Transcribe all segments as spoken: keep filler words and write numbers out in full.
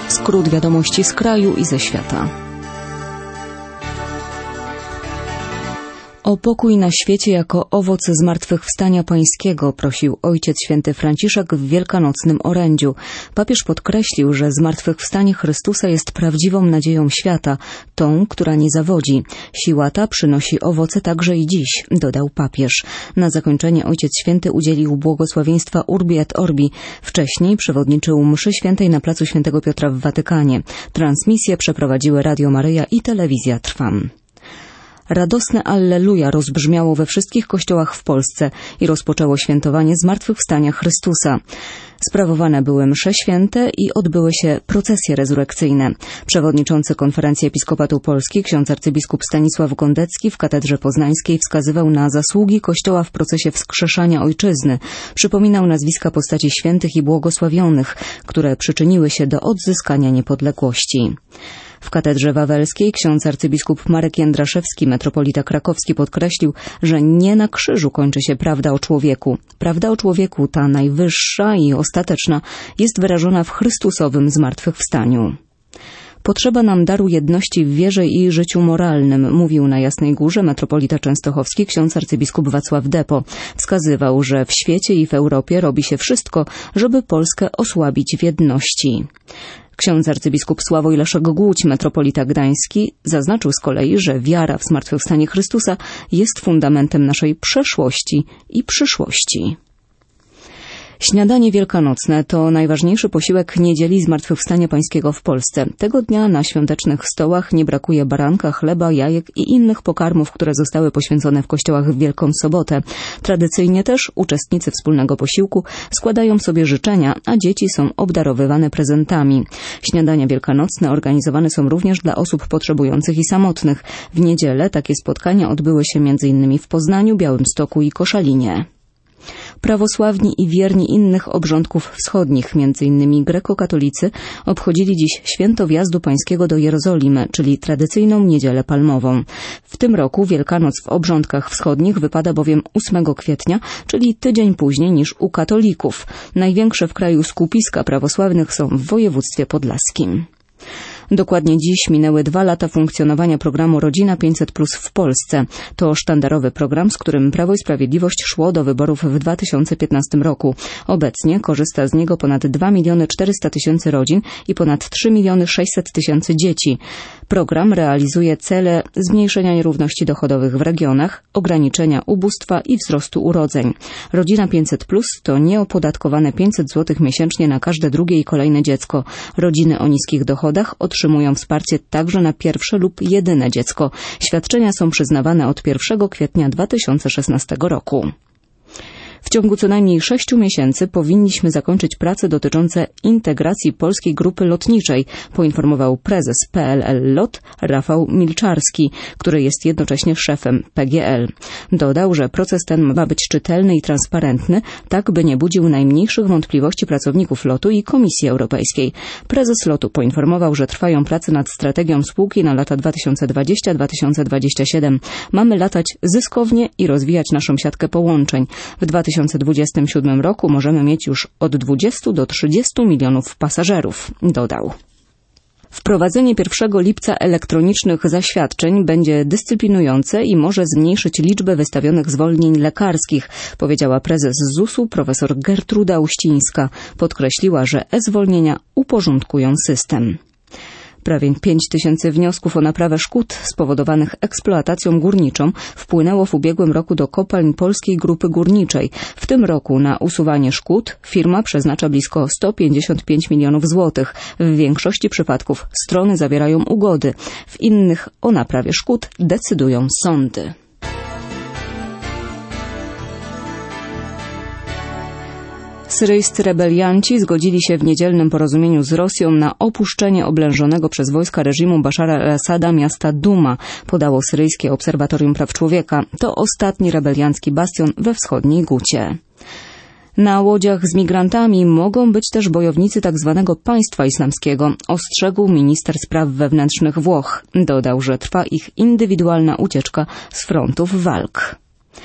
Skrót wiadomości z kraju i ze świata. O pokój na świecie jako owoc zmartwychwstania pańskiego prosił Ojciec Święty Franciszek w wielkanocnym orędziu. Papież podkreślił, że zmartwychwstanie Chrystusa jest prawdziwą nadzieją świata, tą, która nie zawodzi. Siła ta przynosi owoce także i dziś, dodał papież. Na zakończenie Ojciec Święty udzielił błogosławieństwa Urbi et Orbi. Wcześniej przewodniczył mszy świętej na placu Świętego Piotra w Watykanie. Transmisję przeprowadziły Radio Maryja i Telewizja Trwam. Radosne Alleluja rozbrzmiało we wszystkich kościołach w Polsce i rozpoczęło świętowanie zmartwychwstania Chrystusa. Sprawowane były msze święte i odbyły się procesje rezurekcyjne. Przewodniczący Konferencji Episkopatu Polski, ksiądz arcybiskup Stanisław Gondecki w Katedrze Poznańskiej wskazywał na zasługi Kościoła w procesie wskrzeszania Ojczyzny. Przypominał nazwiska postaci świętych i błogosławionych, które przyczyniły się do odzyskania niepodległości. W Katedrze Wawelskiej ksiądz arcybiskup Marek Jędraszewski, metropolita krakowski, podkreślił, że nie na krzyżu kończy się prawda o człowieku. Prawda o człowieku, ta najwyższa i ostateczna, jest wyrażona w Chrystusowym zmartwychwstaniu. Potrzeba nam daru jedności w wierze i życiu moralnym, mówił na Jasnej Górze metropolita częstochowski ksiądz arcybiskup Wacław Depo. Wskazywał, że w świecie i w Europie robi się wszystko, żeby Polskę osłabić w jedności. Ksiądz arcybiskup Sławoj Leszek Głódź, metropolita gdański, zaznaczył z kolei, że wiara w zmartwychwstanie Chrystusa jest fundamentem naszej przeszłości i przyszłości. Śniadanie wielkanocne to najważniejszy posiłek niedzieli Zmartwychwstania Pańskiego w Polsce. Tego dnia na świątecznych stołach nie brakuje baranka, chleba, jajek i innych pokarmów, które zostały poświęcone w kościołach w Wielką Sobotę. Tradycyjnie też uczestnicy wspólnego posiłku składają sobie życzenia, a dzieci są obdarowywane prezentami. Śniadania wielkanocne organizowane są również dla osób potrzebujących i samotnych. W niedzielę takie spotkania odbyły się między innymi w Poznaniu, Białymstoku i Koszalinie. Prawosławni i wierni innych obrządków wschodnich, między innymi grekokatolicy, obchodzili dziś święto wjazdu pańskiego do Jerozolimy, czyli tradycyjną niedzielę palmową. W tym roku Wielkanoc w obrządkach wschodnich wypada bowiem ósmego kwietnia, czyli tydzień później niż u katolików. Największe w kraju skupiska prawosławnych są w województwie podlaskim. Dokładnie dziś minęły dwa lata funkcjonowania programu Rodzina pięćset plus w Polsce. To sztandarowy program, z którym Prawo i Sprawiedliwość szło do wyborów w dwa tysiące piętnastym roku. Obecnie korzysta z niego ponad dwa miliony czterysta tysięcy rodzin i ponad trzy miliony sześćset tysięcy dzieci. Program realizuje cele zmniejszenia nierówności dochodowych w regionach, ograniczenia ubóstwa i wzrostu urodzeń. Rodzina pięćset plus to nieopodatkowane pięćset złotych miesięcznie na każde drugie i kolejne dziecko. Rodziny o niskich dochodach otrzymują wsparcie także na pierwsze lub jedyne dziecko. Świadczenia są przyznawane od pierwszego kwietnia dwa tysiące szesnastego roku. W ciągu co najmniej sześciu miesięcy powinniśmy zakończyć prace dotyczące integracji Polskiej Grupy Lotniczej, poinformował prezes P L L Lot Rafał Milczarski, który jest jednocześnie szefem P G L. Dodał, że proces ten ma być czytelny i transparentny, tak by nie budził najmniejszych wątpliwości pracowników lotu i Komisji Europejskiej. Prezes lotu poinformował, że trwają prace nad strategią spółki na lata dwa tysiące dwudziesty do dwa tysiące dwudziestego siódmego. Mamy latać zyskownie i rozwijać naszą siatkę połączeń. W dwa tysiące dwudziestym siódmym roku możemy mieć już od dwudziestu do trzydziestu milionów pasażerów, dodał. Wprowadzenie pierwszego lipca elektronicznych zaświadczeń będzie dyscyplinujące i może zmniejszyć liczbę wystawionych zwolnień lekarskich, powiedziała prezes zusu profesor Gertruda Uścińska. Podkreśliła, że e-zwolnienia uporządkują system. Prawie pięć tysięcy wniosków o naprawę szkód spowodowanych eksploatacją górniczą wpłynęło w ubiegłym roku do kopalń Polskiej Grupy Górniczej. W tym roku na usuwanie szkód firma przeznacza blisko sto pięćdziesiąt pięć milionów złotych. W większości przypadków strony zawierają ugody. W innych o naprawie szkód decydują sądy. Syryjscy rebelianci zgodzili się w niedzielnym porozumieniu z Rosją na opuszczenie oblężonego przez wojska reżimu Baszara al-Assada miasta Duma, podało Syryjskie Obserwatorium Praw Człowieka. To ostatni rebeliancki bastion we wschodniej Gucie. Na łodziach z migrantami mogą być też bojownicy tzw. państwa islamskiego, ostrzegł minister spraw wewnętrznych Włoch. Dodał, że trwa ich indywidualna ucieczka z frontów walk.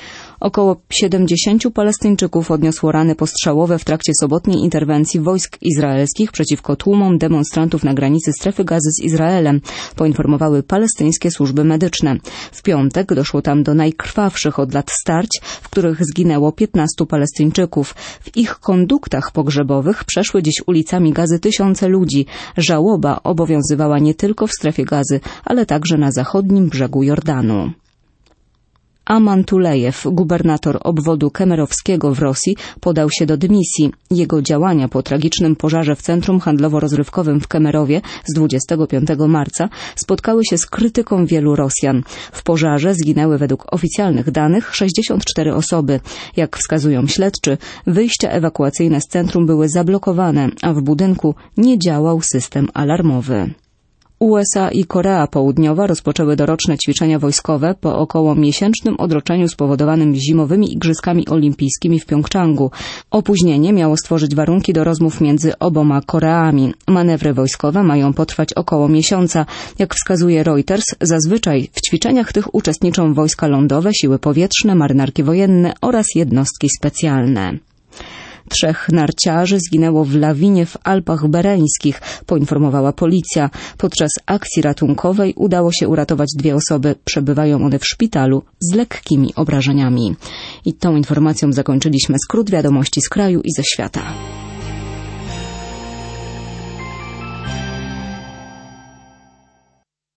Około siedemdziesięciu Palestyńczyków odniosło rany postrzałowe w trakcie sobotniej interwencji wojsk izraelskich przeciwko tłumom demonstrantów na granicy strefy gazy z Izraelem, poinformowały palestyńskie służby medyczne. W piątek doszło tam do najkrwawszych od lat starć, w których zginęło piętnastu Palestyńczyków. W ich konduktach pogrzebowych przeszły dziś ulicami Gazy tysiące ludzi. Żałoba obowiązywała nie tylko w strefie Gazy, ale także na zachodnim brzegu Jordanu. Aman Tulejew, gubernator obwodu kemerowskiego w Rosji, podał się do dymisji. Jego działania po tragicznym pożarze w centrum handlowo-rozrywkowym w Kemerowie z dwudziestego piątego marca spotkały się z krytyką wielu Rosjan. W pożarze zginęły według oficjalnych danych sześćdziesiąt cztery osoby. Jak wskazują śledczy, wyjścia ewakuacyjne z centrum były zablokowane, a w budynku nie działał system alarmowy. U S A i Korea Południowa rozpoczęły doroczne ćwiczenia wojskowe po około miesięcznym odroczeniu spowodowanym zimowymi igrzyskami olimpijskimi w Pjongczangu. Opóźnienie miało stworzyć warunki do rozmów między oboma Koreami. Manewry wojskowe mają potrwać około miesiąca. Jak wskazuje Reuters, zazwyczaj w ćwiczeniach tych uczestniczą wojska lądowe, siły powietrzne, marynarki wojenne oraz jednostki specjalne. Trzech narciarzy zginęło w lawinie w Alpach Bereńskich, poinformowała policja. Podczas akcji ratunkowej udało się uratować dwie osoby. Przebywają one w szpitalu z lekkimi obrażeniami. I tą informacją zakończyliśmy skrót wiadomości z kraju i ze świata.